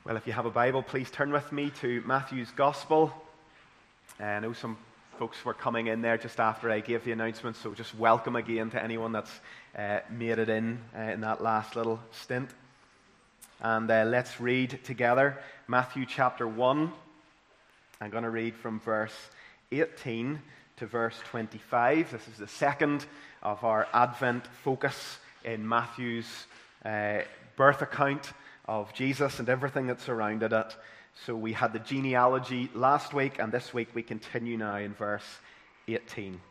Well, if you have a Bible, please turn with me to Matthew's Gospel. I know some folks were coming in there just after I gave the announcement, so just welcome again to anyone that's made it in that last little stint. And let's read together Matthew chapter 1. I'm going to read from verse 18 to verse 25. This is the second of our Advent focus in Matthew's birth account of Jesus and everything that surrounded it. So we had the genealogy last week, and this week we continue now in verse 18.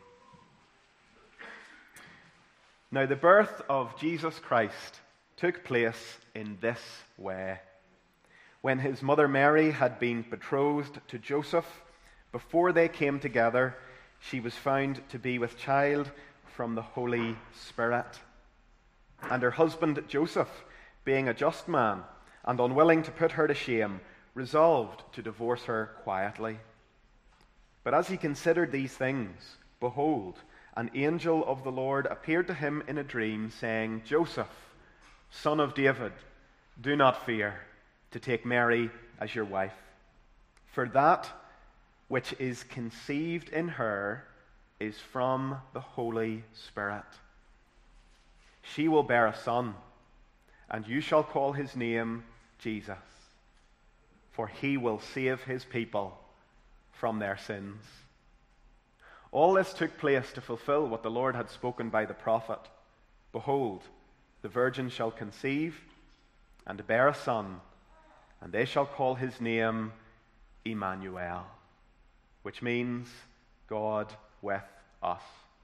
Now the birth of Jesus Christ took place in this way. When his mother Mary had been betrothed to Joseph, before they came together, she was found to be with child from the Holy Spirit. And her husband Joseph, being a just man and unwilling to put her to shame, resolved to divorce her quietly. But as he considered these things, behold, an angel of the Lord appeared to him in a dream, saying, Joseph, son of David, do not fear to take Mary as your wife, for that which is conceived in her is from the Holy Spirit. She will bear a son, and you shall call his name Jesus, for he will save his people from their sins. All this took place to fulfill what the Lord had spoken by the prophet. Behold, the virgin shall conceive and bear a son, and they shall call his name Emmanuel, which means God with us.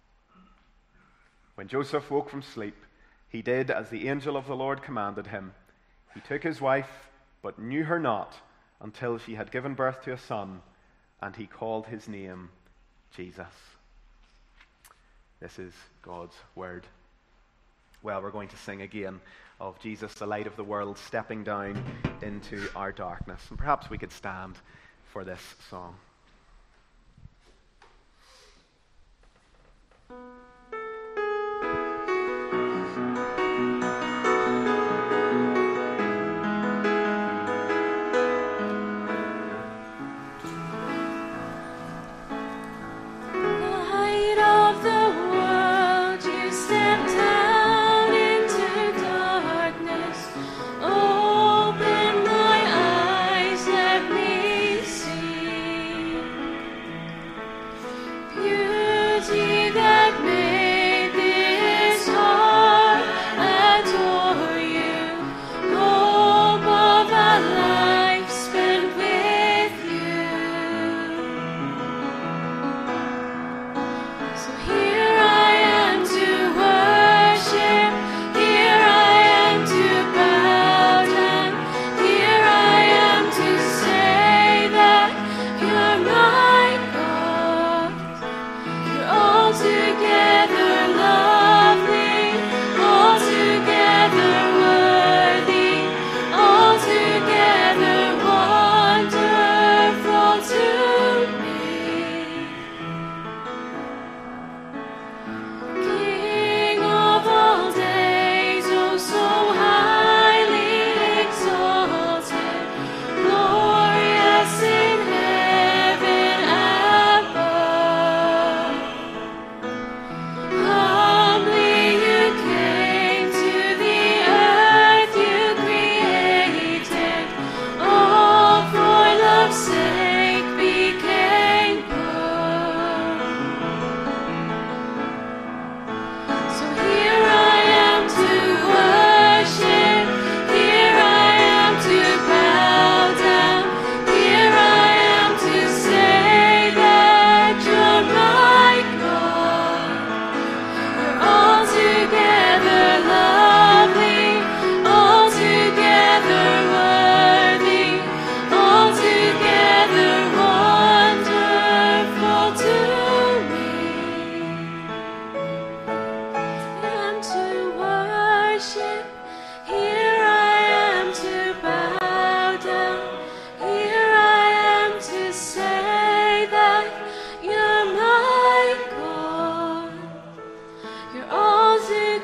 When Joseph woke from sleep, he did as the angel of the Lord commanded him. He took his wife, but knew her not until she had given birth to a son, and he called his name Jesus. This is God's word. Well, we're going to sing again of Jesus, the light of the world, stepping down into our darkness. And perhaps we could stand for this song.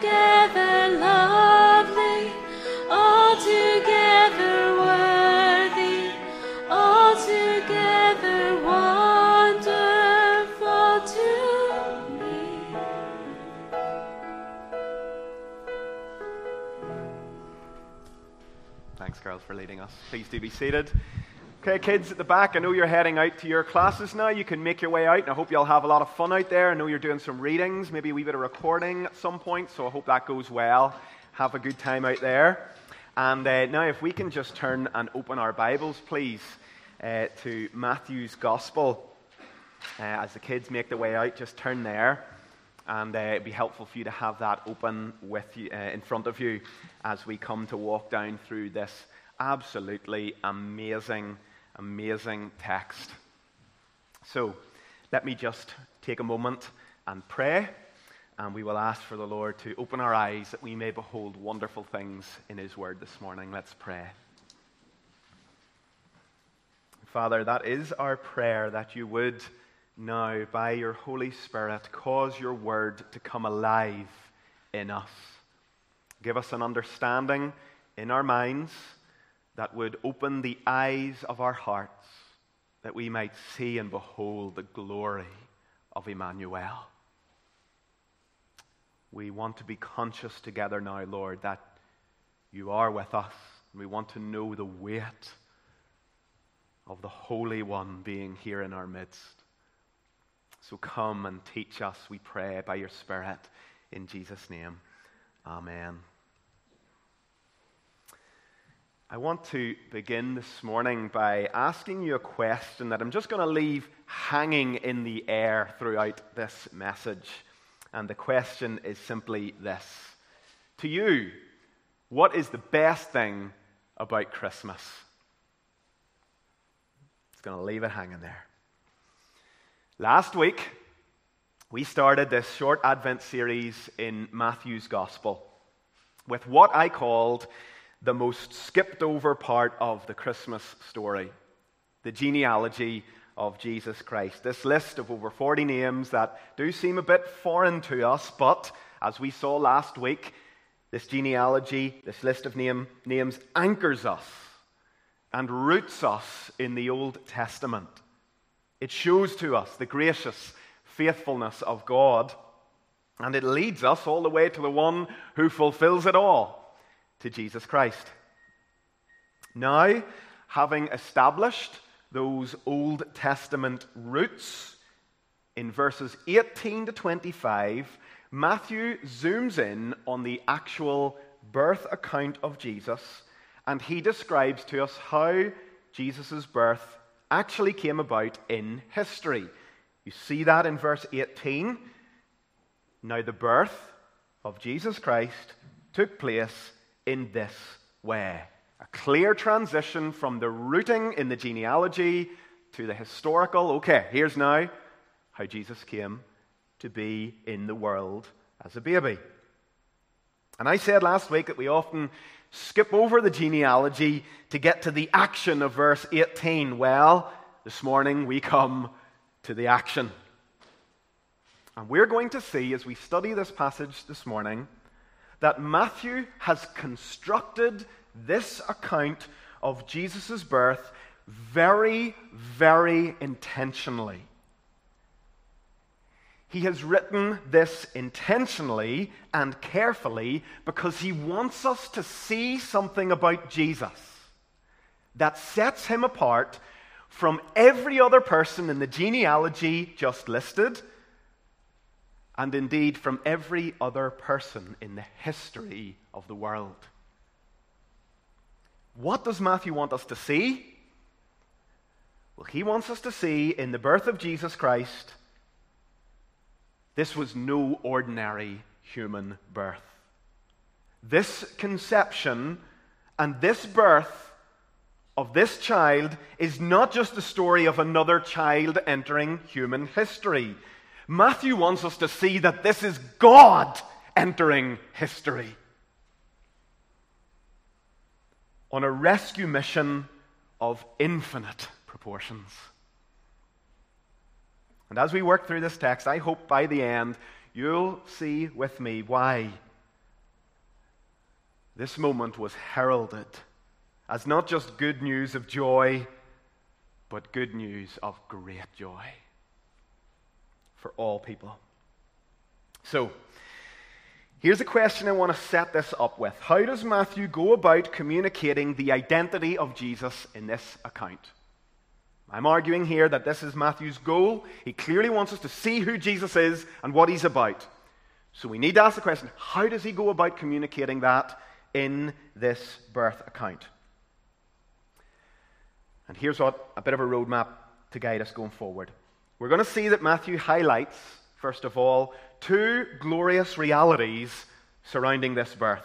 Altogether lovely, altogether worthy. Thanks, girls, for leading us. Please do be seated. Okay, kids at the back, I know you're heading out to your classes now. You can make your way out, and I hope you'll have a lot of fun out there. I know you're doing some readings, maybe a wee bit of recording at some point, so I hope that goes well. Have a good time out there. And now if we can just turn and open our Bibles, please, to Matthew's Gospel. As the kids make their way out, just turn there. And it'd be helpful for you to have that open with you, in front of you as we come to walk down through this absolutely amazing text. So let me just take a moment and pray, and we will ask for the Lord to open our eyes that we may behold wonderful things in His Word this morning. Let's pray. Father, that is our prayer, that you would now, by your Holy Spirit, cause your Word to come alive in us. Give us an understanding in our minds that would open the eyes of our hearts, that we might see and behold the glory of Emmanuel. We want to be conscious together now, Lord, that you are with us. We want to know the weight of the Holy One being here in our midst. So come and teach us, we pray, by your Spirit, in Jesus' name. Amen. I want to begin this morning by asking you a question that I'm just going to leave hanging in the air throughout this message. And the question is simply this. To you, what is the best thing about Christmas? It's going to leave it hanging there. Last week, we started this short Advent series in Matthew's Gospel with what I called the most skipped over part of the Christmas story, the genealogy of Jesus Christ. This list of over 40 names that do seem a bit foreign to us, but as we saw last week, this genealogy, this list of names anchors us and roots us in the Old Testament. It shows to us the gracious faithfulness of God, and it leads us all the way to the one who fulfills it all, to Jesus Christ. Now, having established those Old Testament roots, in verses 18 to 25, Matthew zooms in on the actual birth account of Jesus, and he describes to us how Jesus' birth actually came about in history. You see that in verse 18. Now the birth of Jesus Christ took place in this way. A clear transition from the rooting in the genealogy to the historical. Okay, here's now how Jesus came to be in the world as a baby. And I said last week that we often skip over the genealogy to get to the action of verse 18. Well, this morning we come to the action. And we're going to see, as we study this passage this morning, that Matthew has constructed this account of Jesus' birth very, very intentionally. He has written this intentionally and carefully because he wants us to see something about Jesus that sets him apart from every other person in the genealogy just listed, and indeed from every other person in the history of the world. What does Matthew want us to see? Well, he wants us to see in the birth of Jesus Christ, this was no ordinary human birth. This conception and this birth of this child is not just the story of another child entering human history. Matthew wants us to see that this is God entering history on a rescue mission of infinite proportions. And as we work through this text, I hope by the end you'll see with me why this moment was heralded as not just good news of joy, but good news of great joy for all people. So, Here's a question I want to set this up with. How does Matthew go about communicating the identity of Jesus in this account? I'm arguing here that this is Matthew's goal. He clearly wants us to see who Jesus is and what he's about. So we need to ask the question, how does he go about communicating that in this birth account? And here's a bit of a roadmap to guide us going forward. We're going to see that Matthew highlights, first of all, two glorious realities surrounding this birth.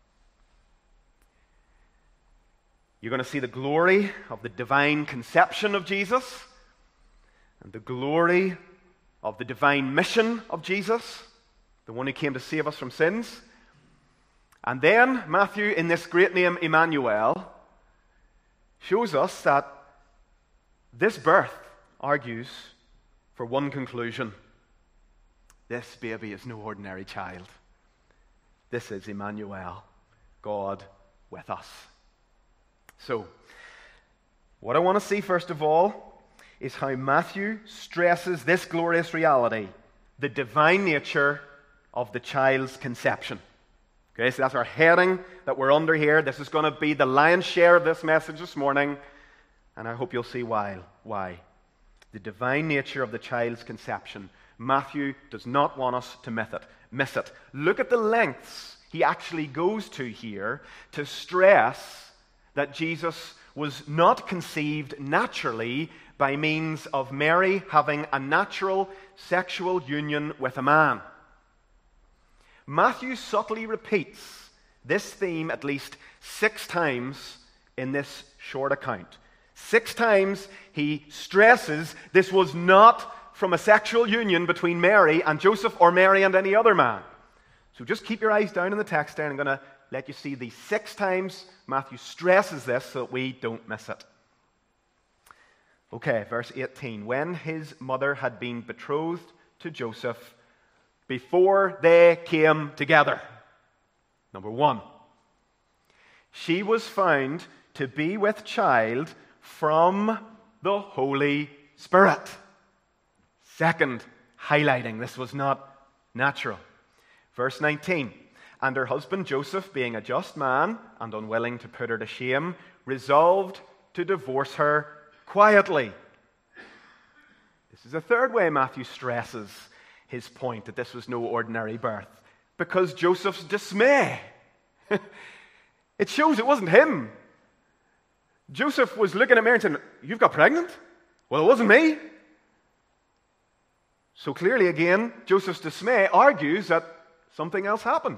You're going to see the glory of the divine conception of Jesus and the glory of the divine mission of Jesus, the one who came to save us from sins. And then Matthew, in this great name Emmanuel, shows us that this birth argues for one conclusion. This baby is no ordinary child. This is Emmanuel, God with us. So, what I want to see first of all is how Matthew stresses this glorious reality, the divine nature of the child's conception. Okay, so that's our heading that we're under here. This is going to be the lion's share of this message this morning, and I hope you'll see why. The divine nature of the child's conception. Matthew does not want us to miss it. Look at the lengths he actually goes to here to stress that Jesus was not conceived naturally by means of Mary having a natural sexual union with a man. Matthew subtly repeats this theme at least 6 times in this short account. 6 times he stresses this was not from a sexual union between Mary and Joseph or Mary and any other man. So just keep your eyes down in the text there. I'm going to let you see the 6 times Matthew stresses this so that we don't miss it. Okay, verse 18. When his mother had been betrothed to Joseph, before they came together. Number 1. She was found to be with child from the Holy Spirit. Second, highlighting this was not natural. Verse 19. And her husband Joseph, being a just man and unwilling to put her to shame, resolved to divorce her quietly. This is the third way Matthew stresses his point that this was no ordinary birth. Because Joseph's dismay. It shows it wasn't him. Joseph was looking at Mary and saying, "You've got pregnant?" "Well, it wasn't me." So clearly again, Joseph's dismay argues that something else happened.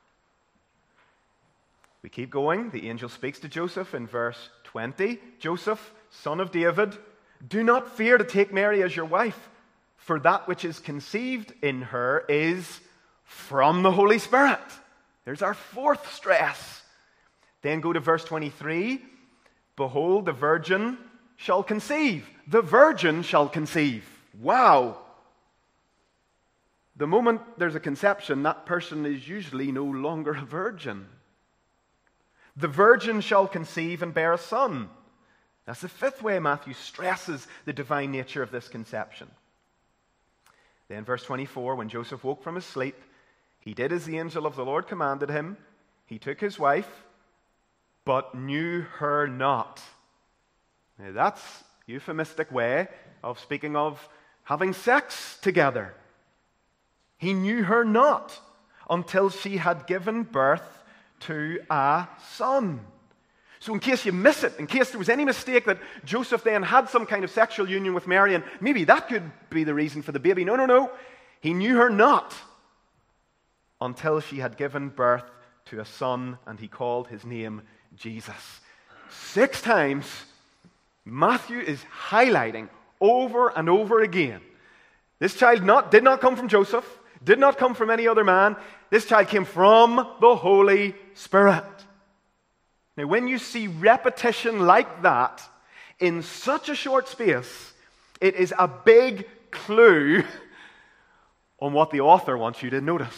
We keep going. The angel speaks to Joseph in verse 20. "Joseph, son of David, do not fear to take Mary as your wife, for that which is conceived in her is from the Holy Spirit." There's our fourth stress. Then go to verse 23. "Behold, the virgin shall conceive." The virgin shall conceive. Wow. The moment there's a conception, that person is usually no longer a virgin. The virgin shall conceive and bear a son. That's the fifth way Matthew stresses the divine nature of this conception. Then verse 24, when Joseph woke from his sleep, he did as the angel of the Lord commanded him. He took his wife, but knew her not. Now that's a euphemistic way of speaking of having sex together. He knew her not until she had given birth to a son. So in case you miss it, in case there was any mistake that Joseph then had some kind of sexual union with Mary, and maybe that could be the reason for the baby. No. He knew her not until she had given birth to a son, and he called his name Jesus. 6 times, Matthew is highlighting over and over again. This child did not come from Joseph, did not come from any other man. This child came from the Holy Spirit. Now, when you see repetition like that in such a short space, it is a big clue on what the author wants you to notice.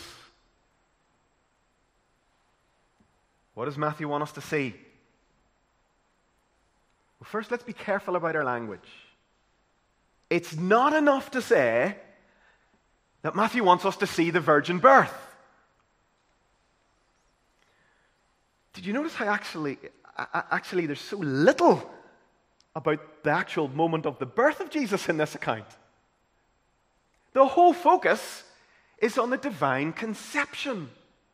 What does Matthew want us to see? Well, first, let's be careful about our language. It's not enough to say that Matthew wants us to see the virgin birth. Did you notice how actually there's so little about the actual moment of the birth of Jesus in this account? The whole focus is on the divine conception.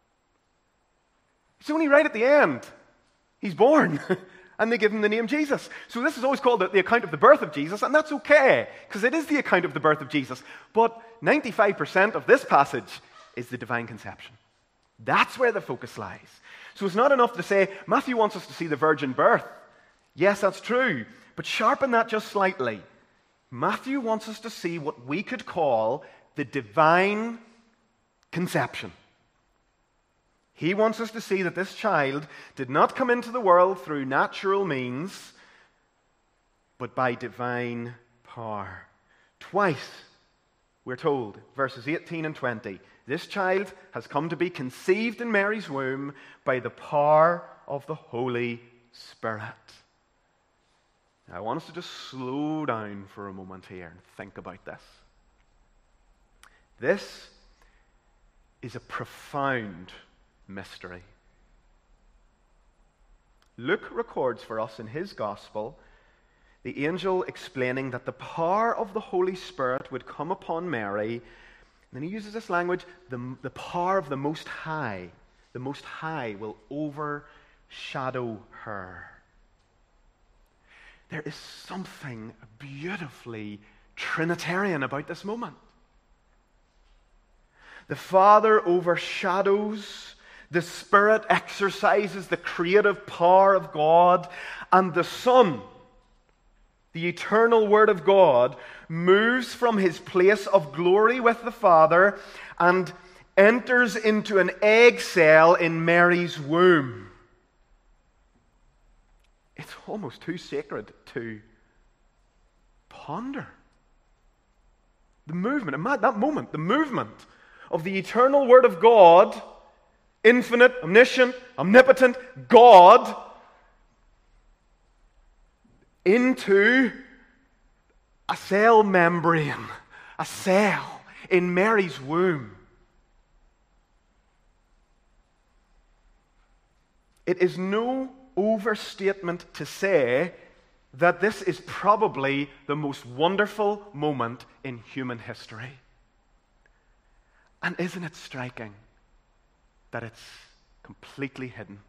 It's only right at the end. He's born, and they give him the name Jesus. So this is always called the account of the birth of Jesus, and that's okay, because it is the account of the birth of Jesus. But 95% of this passage is the divine conception. That's where the focus lies. So it's not enough to say, Matthew wants us to see the virgin birth. Yes, that's true, but sharpen that just slightly. Matthew wants us to see what we could call the divine conception. He wants us to see that this child did not come into the world through natural means, but by divine power. Twice, we're told, verses 18 and 20, this child has come to be conceived in Mary's womb by the power of the Holy Spirit. Now, I want us to just slow down for a moment here and think about this. This is a profound mystery. Luke records for us in his gospel the angel explaining that the power of the Holy Spirit would come upon Mary. And he uses this language, the power of the Most High. The Most High will overshadow her. There is something beautifully Trinitarian about this moment. The Father overshadows, the Spirit exercises the creative power of God, and the Son, the eternal Word of God, moves from his place of glory with the Father and enters into an egg cell in Mary's womb. It's almost too sacred to ponder. The movement of the eternal Word of God, infinite, omniscient, omnipotent God, into a cell membrane, a cell in Mary's womb. It is no overstatement to say that this is probably the most wonderful moment in human history. And isn't it striking that it's completely hidden?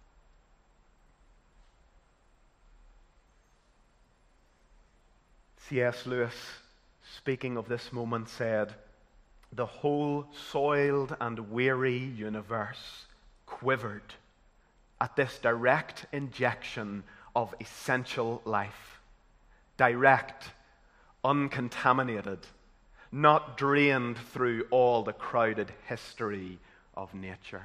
C.S. Lewis, speaking of this moment, said, "The whole soiled and weary universe quivered at this direct injection of essential life. Direct, uncontaminated, not drained through all the crowded history of nature."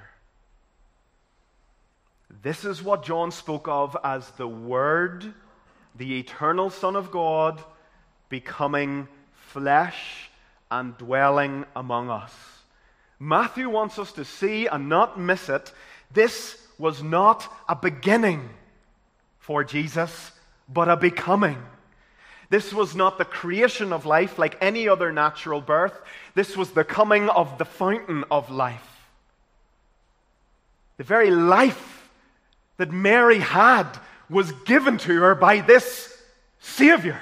This is what John spoke of as the Word, the eternal Son of God, becoming flesh and dwelling among us. Matthew wants us to see and not miss it. This was not a beginning for Jesus, but a becoming. This was not the creation of life like any other natural birth. This was the coming of the fountain of life. The very life that Mary had was given to her by this Savior.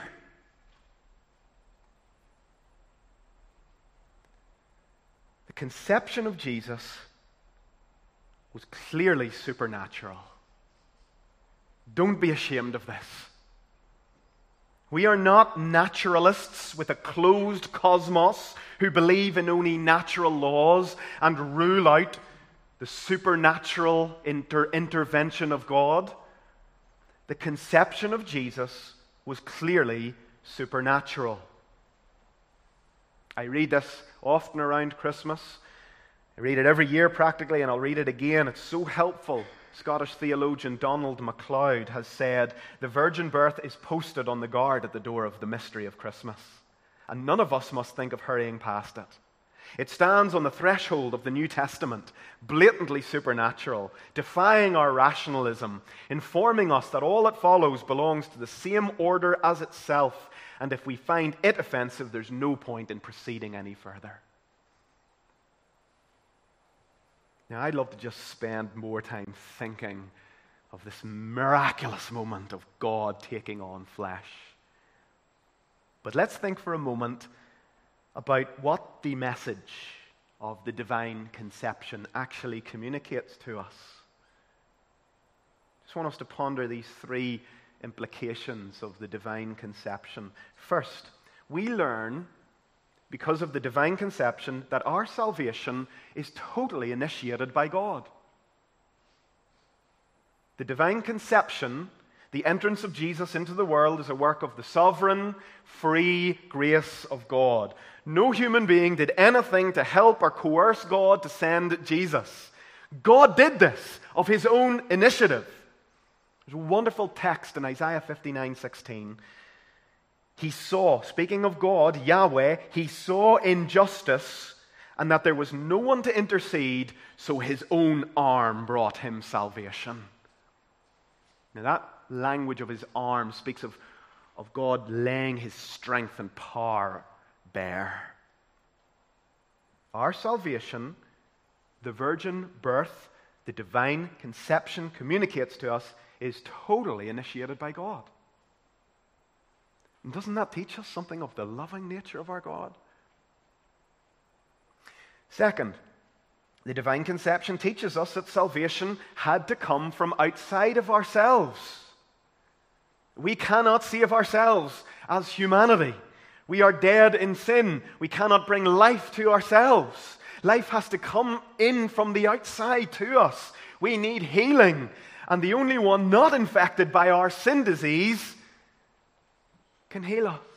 The conception of Jesus was clearly supernatural. Don't be ashamed of this. We are not naturalists with a closed cosmos who believe in only natural laws and rule out the supernatural intervention of God. The conception of Jesus was clearly supernatural. I read this often around Christmas. I read it every year practically, and I'll read it again. It's so helpful. Scottish theologian Donald MacLeod has said, "The virgin birth is posted on the guard at the door of the mystery of Christmas, and none of us must think of hurrying past it. It stands on the threshold of the New Testament, blatantly supernatural, defying our rationalism, informing us that all that follows belongs to the same order as itself, and if we find it offensive, there's no point in proceeding any further." Now, I'd love to just spend more time thinking of this miraculous moment of God taking on flesh. But let's think for a moment about what the message of the divine conception actually communicates to us. I just want us to ponder these three implications of the divine conception. First, we learn, because of the divine conception, that our salvation is totally initiated by God. The divine conception, the entrance of Jesus into the world, is a work of the sovereign, free grace of God. No human being did anything to help or coerce God to send Jesus. God did this of his own initiative. There's a wonderful text in Isaiah 59:16. He saw, speaking of God, Yahweh, he saw injustice and that there was no one to intercede, so his own arm brought him salvation. Now that language of his arm speaks of God laying his strength and power bare. Our salvation, the virgin birth, the divine conception communicates to us, is totally initiated by God. And doesn't that teach us something of the loving nature of our God? Second, the divine conception teaches us that salvation had to come from outside of ourselves. We cannot save ourselves as humanity. We are dead in sin. We cannot bring life to ourselves. Life has to come in from the outside to us. We need healing. And the only one not infected by our sin disease can heal us.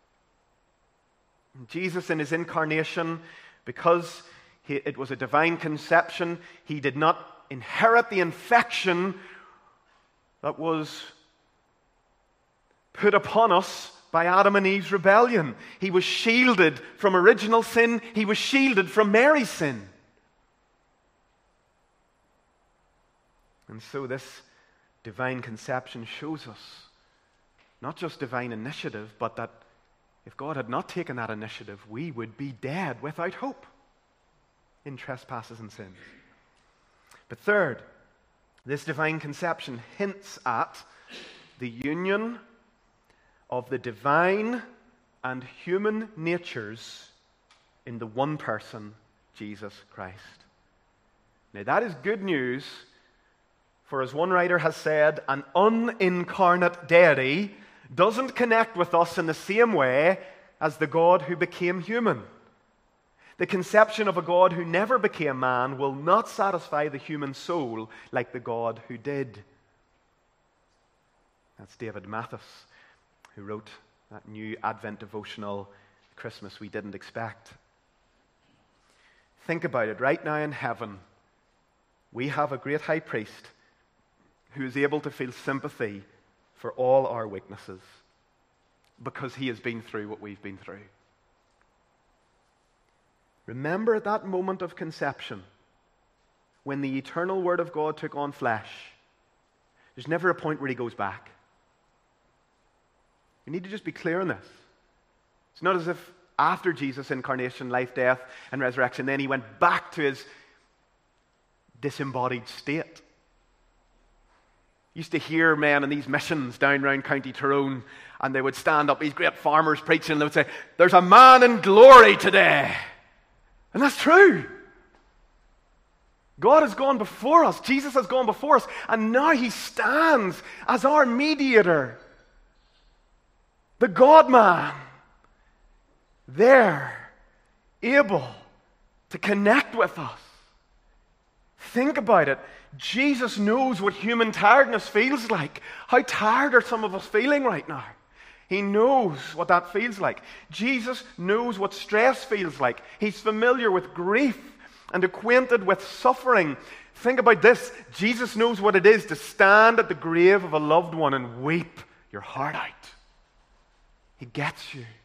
And Jesus, in his incarnation, because it was a divine conception, he did not inherit the infection that was put upon us by Adam and Eve's rebellion. He was shielded from original sin. He was shielded from Mary's sin. And so this divine conception shows us not just divine initiative, but that if God had not taken that initiative, we would be dead without hope in trespasses and sins. But third, this divine conception hints at the union of the divine and human natures in the one person, Jesus Christ. Now that is good news, for as one writer has said, an unincarnate deity doesn't connect with us in the same way as the God who became human. The conception of a God who never became man will not satisfy the human soul like the God who did. That's David Mathis, who wrote that new Advent devotional, Christmas We Didn't Expect. Think about it. Right now in heaven, we have a great high priest who is able to feel sympathy for all our weaknesses because he has been through what we've been through. Remember that moment of conception when the eternal Word of God took on flesh. There's never a point where he goes back. We need to just be clear on this. It's not as if after Jesus' incarnation, life, death, and resurrection, then he went back to his disembodied state. Used to hear men in these missions down around County Tyrone, and they would stand up, these great farmers preaching, and they would say, "There's a man in glory today." And that's true. God has gone before us. Jesus has gone before us. And now he stands as our mediator. The God-man. There. Able to connect with us. Think about it. Jesus knows what human tiredness feels like. How tired are some of us feeling right now? He knows what that feels like. Jesus knows what stress feels like. He's familiar with grief and acquainted with suffering. Think about this. Jesus knows what it is to stand at the grave of a loved one and weep your heart out. He gets you.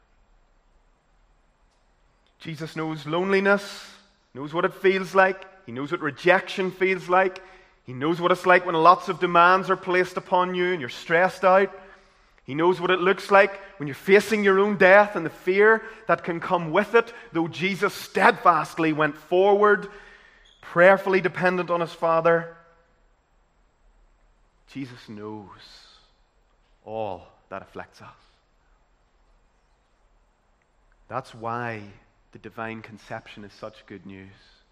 Jesus knows loneliness, knows what it feels like. He knows what rejection feels like. He knows what it's like when lots of demands are placed upon you and you're stressed out. He knows what it looks like when you're facing your own death and the fear that can come with it, though Jesus steadfastly went forward, prayerfully dependent on his Father. Jesus knows all that afflicts us. That's why the divine conception is such good news.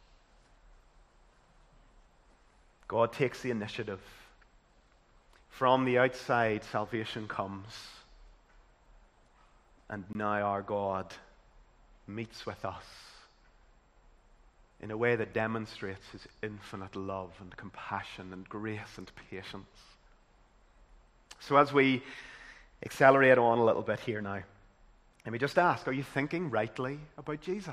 God takes the initiative. From the outside, salvation comes. And now our God meets with us in a way that demonstrates his infinite love and compassion and grace and patience. So as we accelerate on a little bit here now, let me just ask, are you thinking rightly about Jesus?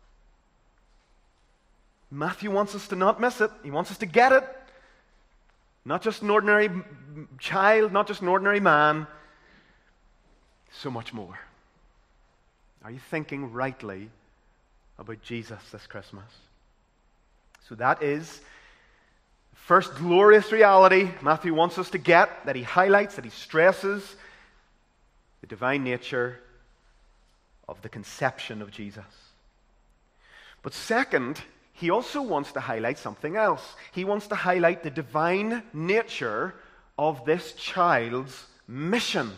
Matthew wants us to not miss it. He wants us to get it. Not just an ordinary child, not just an ordinary man. So much more. Are you thinking rightly about Jesus this Christmas? So that is the first glorious reality Matthew wants us to get, that he highlights, that he stresses, the divine nature of the conception of Jesus. But second, he also wants to highlight something else. He wants to highlight the divine nature of this child's mission.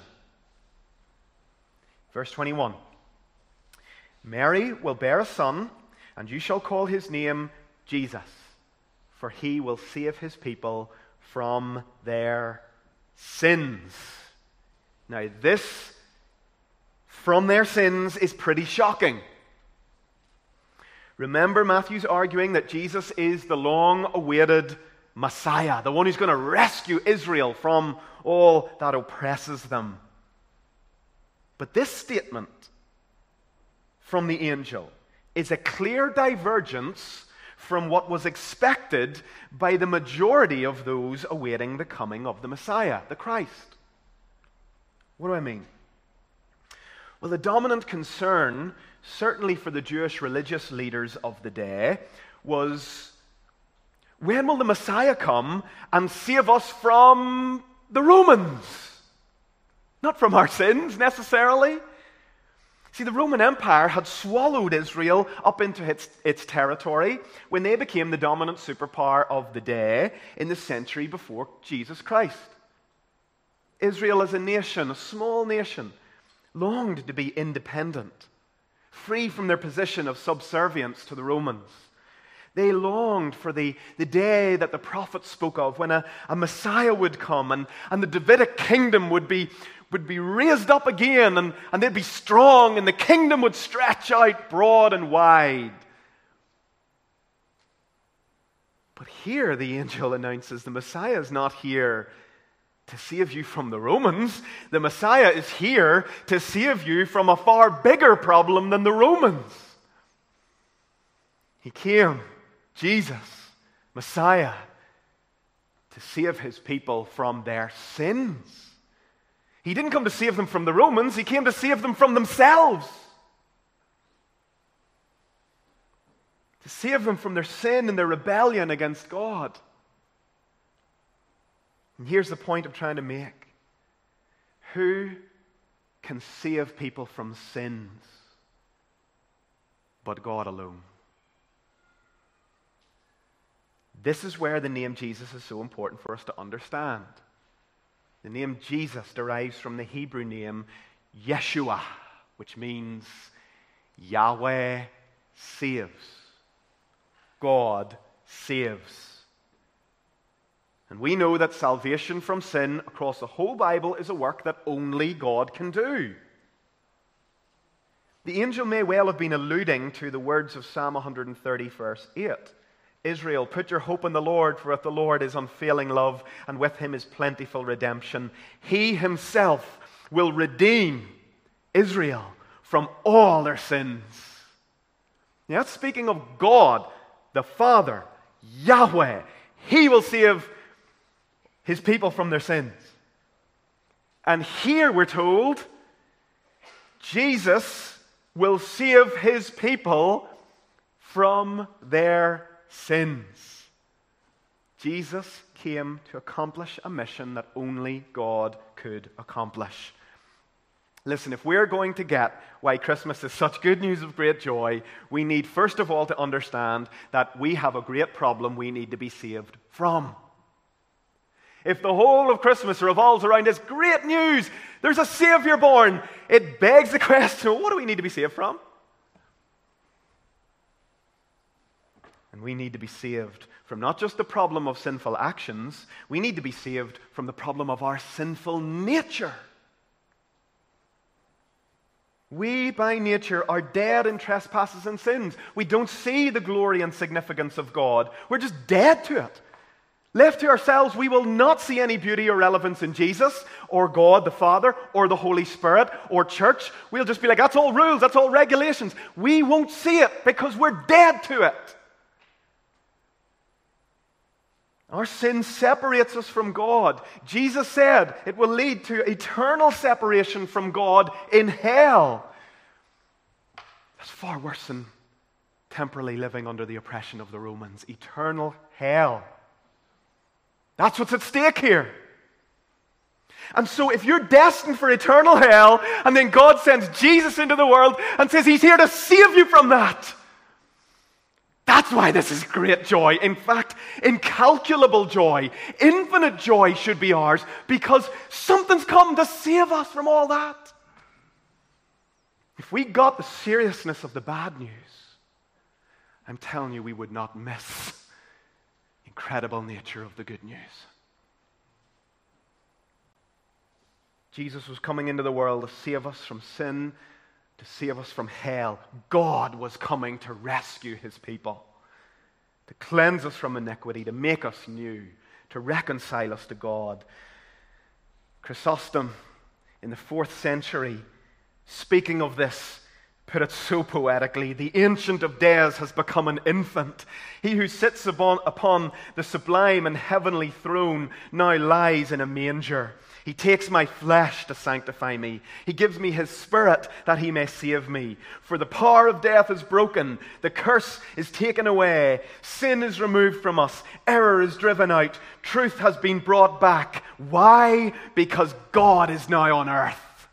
Verse 21. Mary will bear a son, and you shall call his name Jesus, for he will save his people from their sins. Now this, from their sins, is pretty shocking. Remember, Matthew's arguing that Jesus is the long-awaited Messiah, the one who's going to rescue Israel from all that oppresses them. But this statement from the angel is a clear divergence from what was expected by the majority of those awaiting the coming of the Messiah, the Christ. What do I mean? Well, the dominant concern, certainly for the Jewish religious leaders of the day, was, when will the Messiah come and save us from the Romans? Not from our sins, necessarily. See, the Roman Empire had swallowed Israel up into its territory when they became the dominant superpower of the day in the century before Jesus Christ. Israel as a nation, a small nation, longed to be independent, free from their position of subservience to the Romans. They longed for the day that the prophets spoke of, when a Messiah would come and the Davidic kingdom would be raised up again, and they'd be strong, and the kingdom would stretch out broad and wide. But here the angel announces the Messiah is not here to save you from the Romans. The Messiah is here to save you from a far bigger problem than the Romans. He came, Jesus, Messiah, to save his people from their sins. He didn't come to save them from the Romans. He came to save them from themselves. To save them from their sin and their rebellion against God. And here's the point I'm trying to make. Who can save people from sins but God alone? This is where the name Jesus is so important for us to understand. The name Jesus derives from the Hebrew name Yeshua, which means Yahweh saves. God saves. And we know that salvation from sin across the whole Bible is a work that only God can do. The angel may well have been alluding to the words of Psalm 130, verse 8. Israel, put your hope in the Lord, for with the Lord is unfailing love, and with him is plentiful redemption. He himself will redeem Israel from all their sins. Now, that's speaking of God, the Father, Yahweh. He will save his people from their sins. And here we're told, Jesus will save his people from their sins. Jesus came to accomplish a mission that only God could accomplish. Listen, if we're going to get why Christmas is such good news of great joy, we need first of all to understand that we have a great problem we need to be saved from. If the whole of Christmas revolves around this great news, there's a Savior born, it begs the question, what do we need to be saved from? And we need to be saved from not just the problem of sinful actions, we need to be saved from the problem of our sinful nature. We, by nature, are dead in trespasses and sins. We don't see the glory and significance of God. We're just dead to it. Left to ourselves, we will not see any beauty or relevance in Jesus, or God the Father, or the Holy Spirit, or church. We'll just be like, that's all rules, that's all regulations. We won't see it because we're dead to it. Our sin separates us from God. Jesus said it will lead to eternal separation from God in hell. That's far worse than temporarily living under the oppression of the Romans. Eternal hell. That's what's at stake here. And so if you're destined for eternal hell, and then God sends Jesus into the world and says He's here to save you from that, that's why this is great joy. In fact, incalculable joy, infinite joy should be ours because something's come to save us from all that. If we got the seriousness of the bad news, I'm telling you, we would not miss the incredible nature of the good news. Jesus was coming into the world to save us from sin, to save us from hell. God was coming to rescue His people, to cleanse us from iniquity, to make us new, to reconcile us to God. Chrysostom, in the 4th century, speaking of this, put it so poetically: the Ancient of Days has become an infant. He who sits upon the sublime and heavenly throne now lies in a manger. He takes my flesh to sanctify me. He gives me His Spirit that He may save me. For the power of death is broken. The curse is taken away. Sin is removed from us. Error is driven out. Truth has been brought back. Why? Because God is now on earth.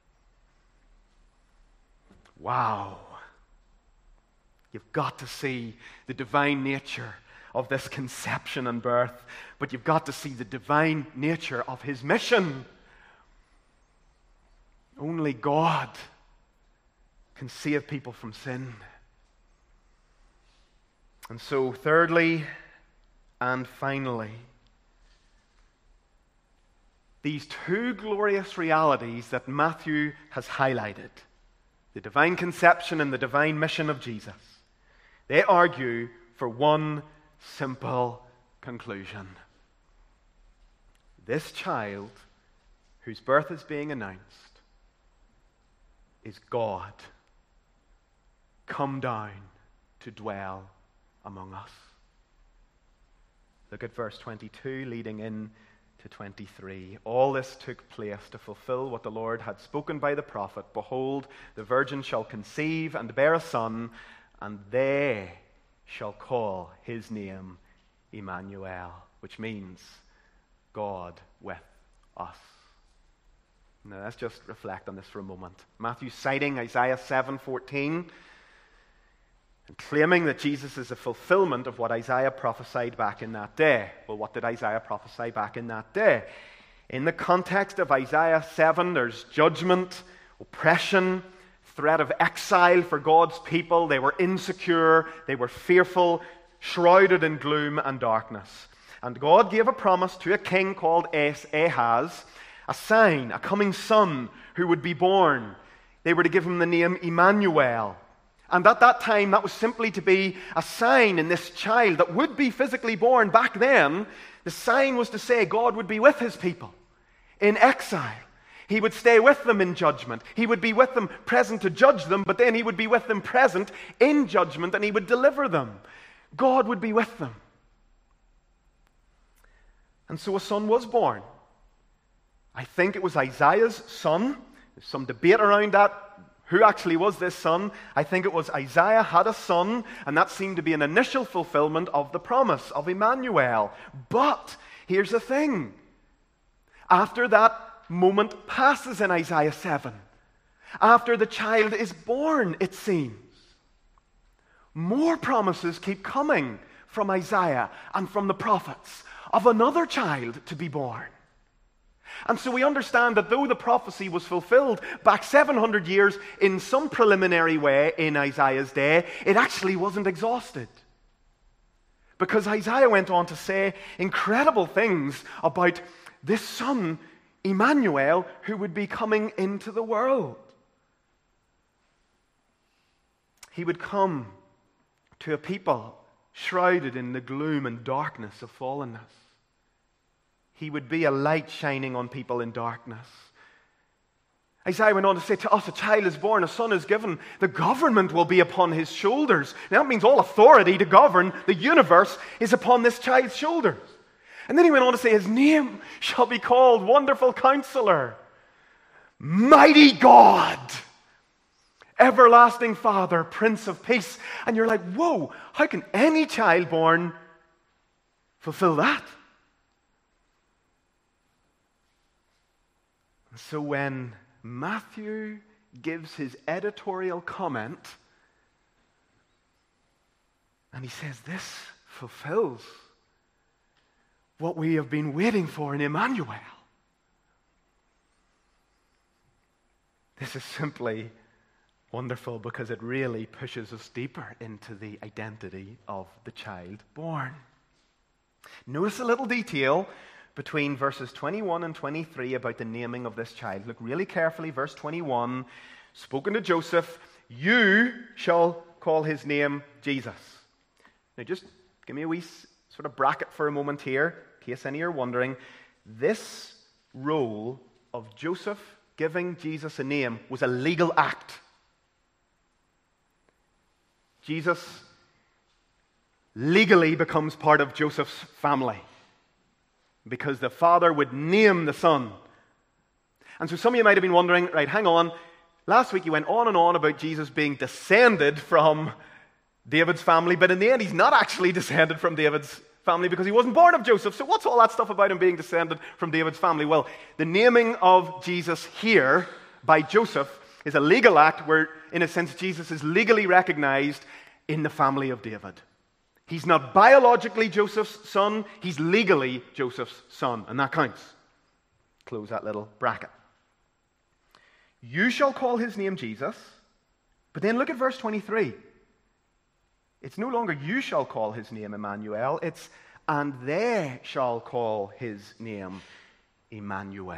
Wow. You've got to see the divine nature of this conception and birth, but you've got to see the divine nature of His mission. Only God can save people from sin. And so, thirdly and finally, these two glorious realities that Matthew has highlighted, the divine conception and the divine mission of Jesus, they argue for one simple conclusion. This child whose birth is being announced is God come down to dwell among us. Look at verse 22 leading in to 23. All this took place to fulfill what the Lord had spoken by the prophet. Behold, the virgin shall conceive and bear a son, and they shall call His name Emmanuel, which means God with us. Now let's just reflect on this for a moment. Matthew citing Isaiah 7:14 and claiming that Jesus is a fulfillment of what Isaiah prophesied back in that day. Well, what did Isaiah prophesy back in that day? In the context of Isaiah 7, there's judgment, oppression, threat of exile for God's people. They were insecure, they were fearful, shrouded in gloom and darkness. And God gave a promise to a king called Ahaz, a sign, a coming son who would be born. They were to give him the name Emmanuel. And at that time, that was simply to be a sign in this child that would be physically born back then. The sign was to say God would be with His people in exile. He would stay with them in judgment. He would be with them present to judge them, but then He would be with them present in judgment, and He would deliver them. God would be with them. And so a son was born. I think it was Isaiah's son. There's some debate around that. Who actually was this son? I think it was Isaiah had a son, and that seemed to be an initial fulfillment of the promise of Emmanuel. But here's the thing. After that moment passes in Isaiah 7, after the child is born, it seems. More promises keep coming from Isaiah and from the prophets of another child to be born. And so we understand that though the prophecy was fulfilled back 700 years in some preliminary way in Isaiah's day, it actually wasn't exhausted. Because Isaiah went on to say incredible things about this son, Emmanuel, who would be coming into the world. He would come to a people shrouded in the gloom and darkness of fallenness. He would be a light shining on people in darkness. Isaiah went on to say, to us a child is born, a son is given. The government will be upon his shoulders. Now that means all authority to govern the universe is upon this child's shoulders. And then he went on to say, his name shall be called Wonderful Counselor, Mighty God, Everlasting Father, Prince of Peace. And you're like, whoa, how can any child born fulfill that? So when Matthew gives his editorial comment, and he says, this fulfills what we have been waiting for in Emmanuel. This is simply wonderful because it really pushes us deeper into the identity of the child born. Notice a little detail between verses 21 and 23 about the naming of this child. Look really carefully. Verse 21, spoken to Joseph, you shall call his name Jesus. Now just give me a wee sort of bracket for a moment here, in case any are wondering. This role of Joseph giving Jesus a name was a legal act. Jesus legally becomes part of Joseph's family, because the father would name the son. And so some of you might have been wondering, right, hang on. Last week you went on and on about Jesus being descended from David's family, but in the end he's not actually descended from David's family because he wasn't born of Joseph. So what's all that stuff about him being descended from David's family? Well, the naming of Jesus here by Joseph is a legal act where, in a sense, Jesus is legally recognized in the family of David. He's not biologically Joseph's son, he's legally Joseph's son, and that counts. Close that little bracket. You shall call his name Jesus, but then look at verse 23. It's no longer you shall call his name Emmanuel, it's and they shall call his name Emmanuel.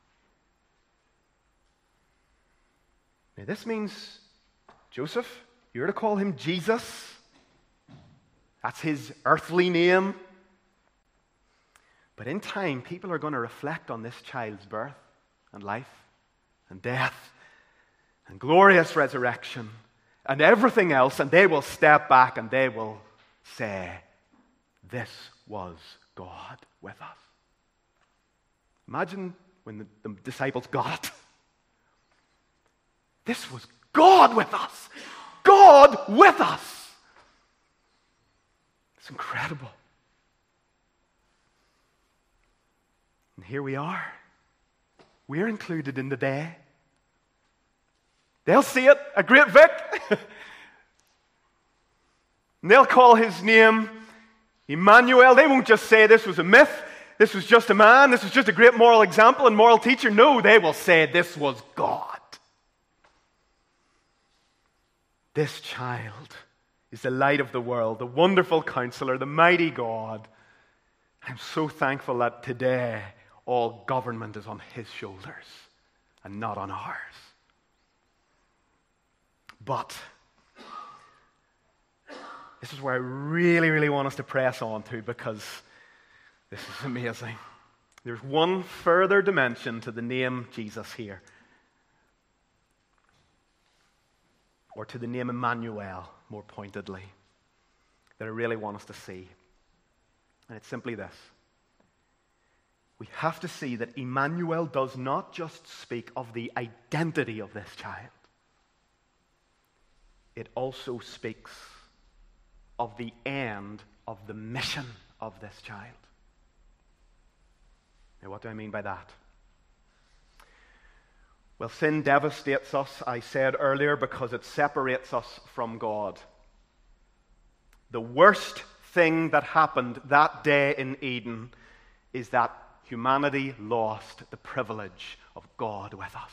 Now this means, Joseph, you're to call him Jesus. That's his earthly name. But in time, people are going to reflect on this child's birth and life and death and glorious resurrection and everything else, and they will step back and they will say, this was God with us. Imagine when the disciples got it. This was God with us. God with us. It's incredible. And here we are. We're included in the day. They'll see it, a great Vic. And they'll call his name Emmanuel. They won't just say this was a myth, this was just a man, this was just a great moral example and moral teacher. No, they will say this was God. This child is the light of the world, the wonderful counselor, the mighty God. I'm so thankful that today all government is on his shoulders and not on ours. But this is where I really, really want us to press on to, because this is amazing. There's one further dimension to the name Jesus here, or to the name Emmanuel, more pointedly, that I really want us to see. And it's simply this. We have to see that Emmanuel does not just speak of the identity of this child. It also speaks of the end of the mission of this child. Now, what do I mean by that? Well, sin devastates us, I said earlier, because it separates us from God. The worst thing that happened that day in Eden is that humanity lost the privilege of God with us.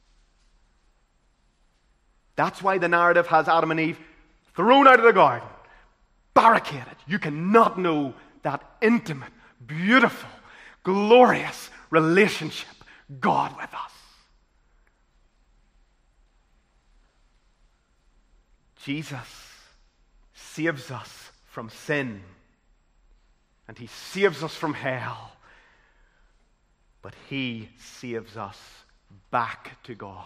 That's why the narrative has Adam and Eve thrown out of the garden, barricaded. You cannot know that intimate, beautiful, glorious relationship, God with us. Jesus saves us from sin, and he saves us from hell, but he saves us back to God.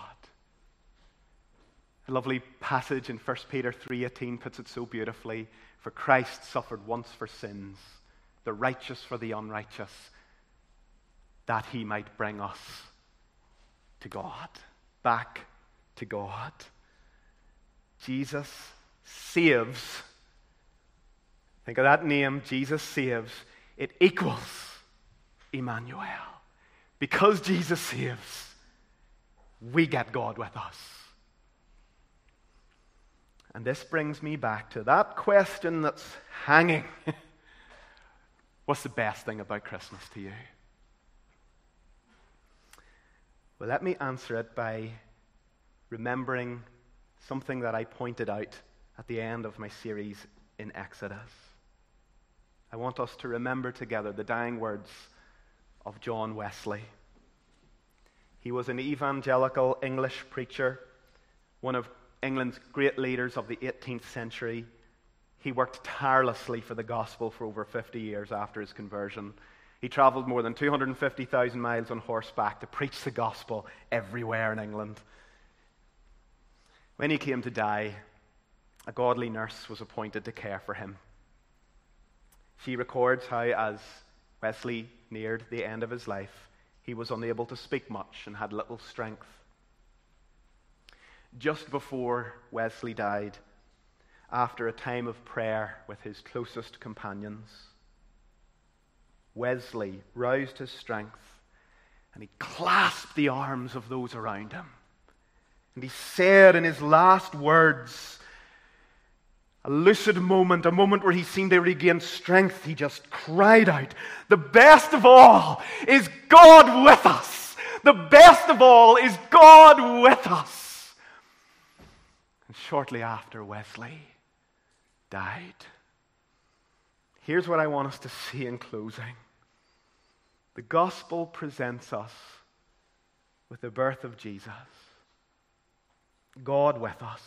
A lovely passage in 1 Peter 3:18 puts it so beautifully. For Christ suffered once for sins, the righteous for the unrighteous, that he might bring us to God, back to God. Jesus saves. Think of that name, Jesus saves. It equals Emmanuel. Because Jesus saves, we get God with us. And this brings me back to that question that's hanging. What's the best thing about Christmas to you? Well, let me answer it by remembering something that I pointed out at the end of my series in Exodus. I want us to remember together the dying words of John Wesley. He was an evangelical English preacher, one of England's great leaders of the 18th century. He worked tirelessly for the gospel for over 50 years after his conversion. He traveled more than 250,000 miles on horseback to preach the gospel everywhere in England. When he came to die, a godly nurse was appointed to care for him. She records how, as Wesley neared the end of his life, he was unable to speak much and had little strength. Just before Wesley died, after a time of prayer with his closest companions, Wesley roused his strength and he clasped the arms of those around him. And he said in his last words, a lucid moment, a moment where he seemed to regain strength, he just cried out, "The best of all is God with us! The best of all is God with us!" And shortly after, Wesley died. Here's what I want us to see in closing. The gospel presents us with the birth of Jesus. God with us.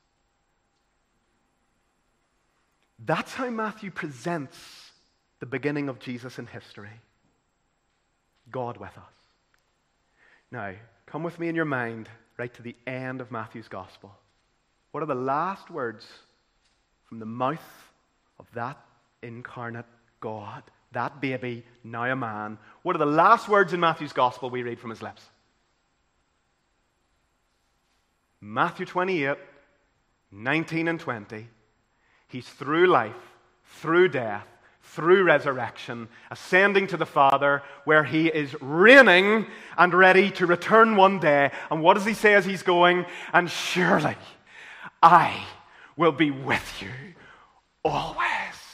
That's how Matthew presents the beginning of Jesus in history. God with us. Now, come with me in your mind right to the end of Matthew's gospel. What are the last words from the mouth of that incarnate God, that baby, now a man? What are the last words in Matthew's gospel we read from his lips? Matthew 28, 19 and 20. He's through life, through death, through resurrection, ascending to the Father, where he is reigning and ready to return one day. And what does he say as he's going? And surely I will be with you always.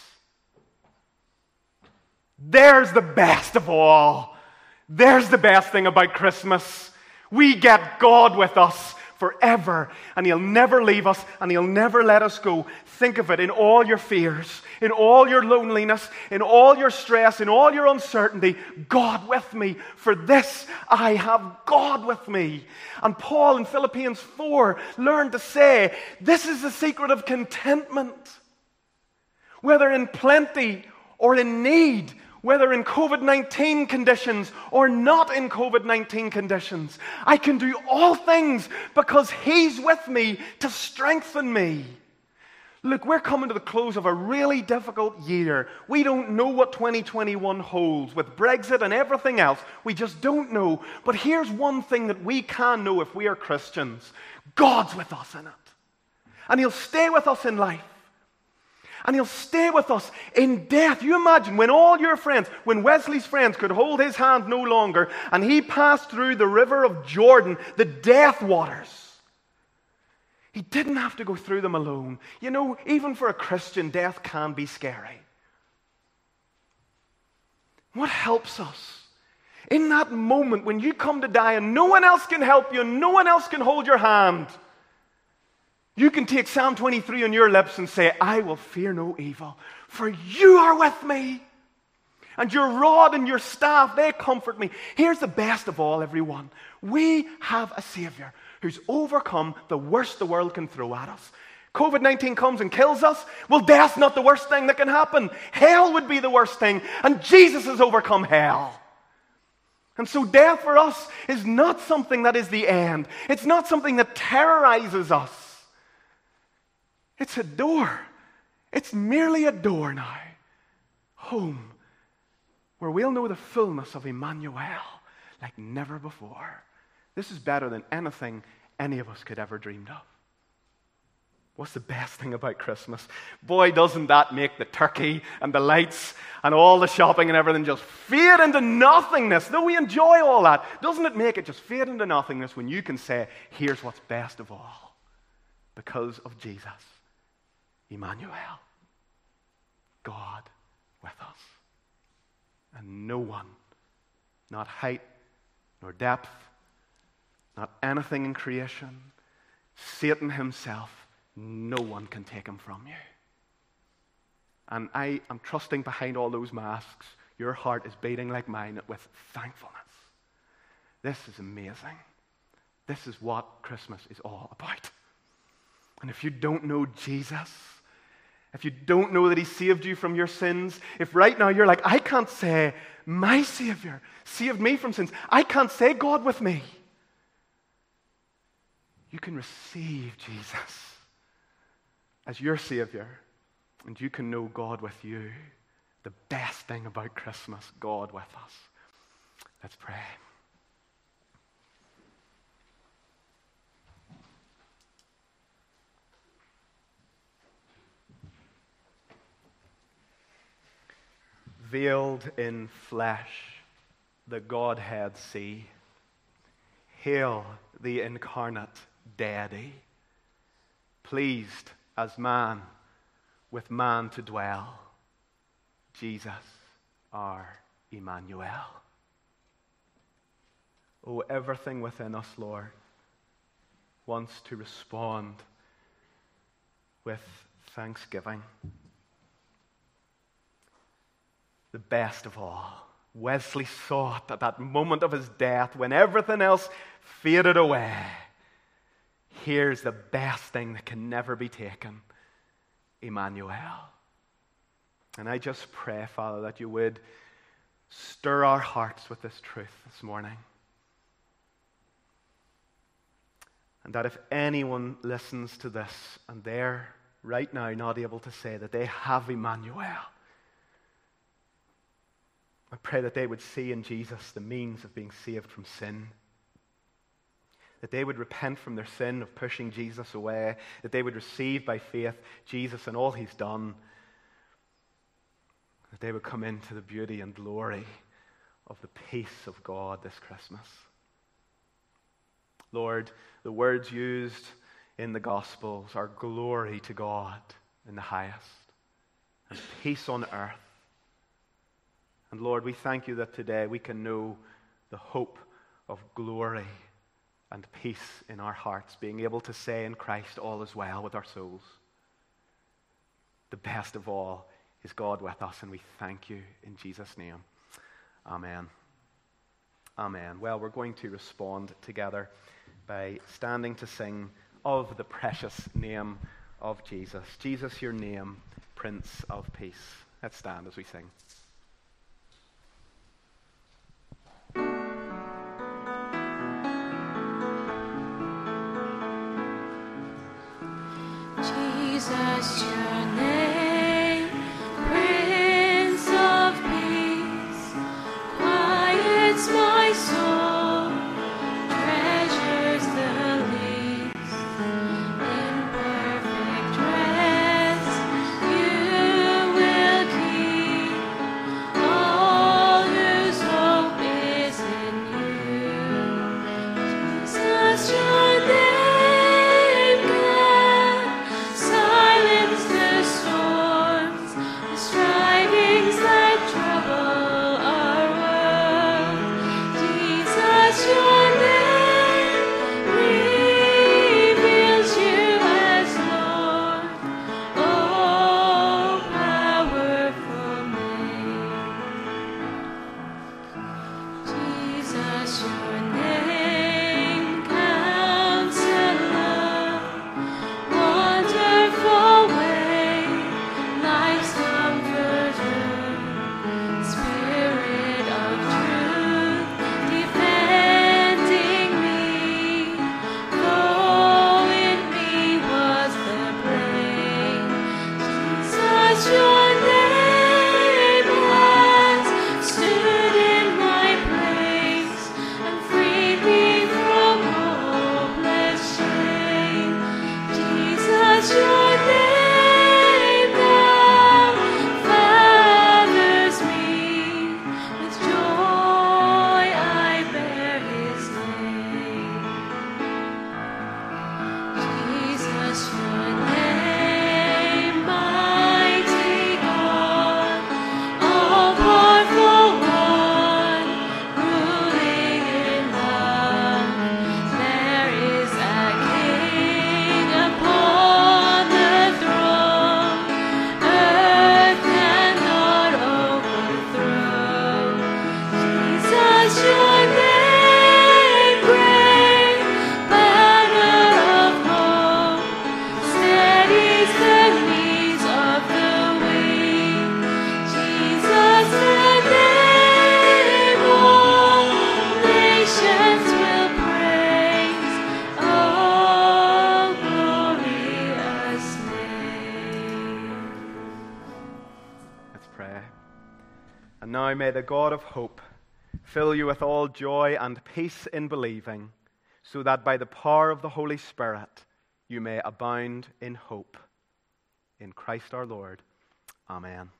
There's the best of all. There's the best thing about Christmas. We get God with us forever, and he'll never leave us, and he'll never let us go. Think of it, in all your fears, in all your loneliness, in all your stress, in all your uncertainty, God with me. For this I have God with me. And Paul in Philippians 4 learned to say, this is the secret of contentment. Whether in plenty or in need, whether in COVID-19 conditions or not in COVID-19 conditions, I can do all things because he's with me to strengthen me. Look, we're coming to the close of a really difficult year. We don't know what 2021 holds with Brexit and everything else. We just don't know. But here's one thing that we can know if we are Christians. God's with us in it. And he'll stay with us in life. And he'll stay with us in death. You imagine when all your friends, when Wesley's friends could hold his hand no longer, and he passed through the river of Jordan, the death waters. He didn't have to go through them alone. You know, even for a Christian, death can be scary. What helps us? In that moment when you come to die and no one else can help you, and no one else can hold your hand, you can take Psalm 23 on your lips and say, I will fear no evil, for you are with me. And your rod and your staff, they comfort me. Here's the best of all, everyone. We have a Savior who's overcome the worst the world can throw at us. COVID-19 comes and kills us. Well, death's not the worst thing that can happen. Hell would be the worst thing. And Jesus has overcome hell. And so death for us is not something that is the end. It's not something that terrorizes us. It's a door. It's merely a door now. Home, where we'll know the fullness of Emmanuel like never before. This is better than anything any of us could ever dreamed of. What's the best thing about Christmas? Boy, doesn't that make the turkey and the lights and all the shopping and everything just fade into nothingness. Though we enjoy all that, doesn't it make it just fade into nothingness when you can say, here's what's best of all? Because of Jesus. Emmanuel, God with us. And no one, not height, nor depth, not anything in creation, Satan himself, no one can take him from you. And I am trusting behind all those masks, your heart is beating like mine with thankfulness. This is amazing. This is what Christmas is all about. And if you don't know Jesus, if you don't know that he saved you from your sins, if right now you're like, I can't say, my Savior saved me from sins. I can't say God with me. You can receive Jesus as your Savior, and you can know God with you. The best thing about Christmas, God with us. Let's pray. Veiled in flesh, the Godhead see. Hail the incarnate deity, pleased as man with man to dwell. Jesus, our Emmanuel. Oh, everything within us, Lord, wants to respond with thanksgiving. The best of all, Wesley saw it at that moment of his death when everything else faded away. Here's the best thing that can never be taken, Emmanuel. And I just pray, Father, that you would stir our hearts with this truth this morning. And that if anyone listens to this and they're right now not able to say that they have Emmanuel, I pray that they would see in Jesus the means of being saved from sin. That they would repent from their sin of pushing Jesus away. That they would receive by faith Jesus and all he's done. That they would come into the beauty and glory of the peace of God this Christmas. Lord, the words used in the Gospels are glory to God in the highest and peace on earth. And Lord, we thank you that today we can know the hope of glory and peace in our hearts, being able to say in Christ all is well with our souls. The best of all is God with us, and we thank you in Jesus' name. Amen. Amen. Well, we're going to respond together by standing to sing of the precious name of Jesus. Jesus, your name, Prince of Peace. Let's stand as we sing. Jesus, your name, Prince of Peace, quiets my soul, treasures the least. In perfect rest, you Jesus, your name reveals you as Lord. Oh, powerful name. Jesus, your name, Counselor, wonderful way, life's comforter, Spirit of truth, defending me. Though in me was the blame, Jesus, your name has stood in my place and freed me from hopeless shame. Jesus, your name now fathers me. With joy I bear his name. Jesus, your name, mighty God, all-powerful one, ruling in love. There is a King upon the throne, earth cannot overthrow. Jesus, your name, great banner of hope, steadies the knees of the weak. Jesus, the name all nations will praise. Oh, glorious name. Let's pray. And now may the God of hope fill you with all joy and peace in believing, so that by the power of the Holy Spirit you may abound in hope. In Christ our Lord. Amen.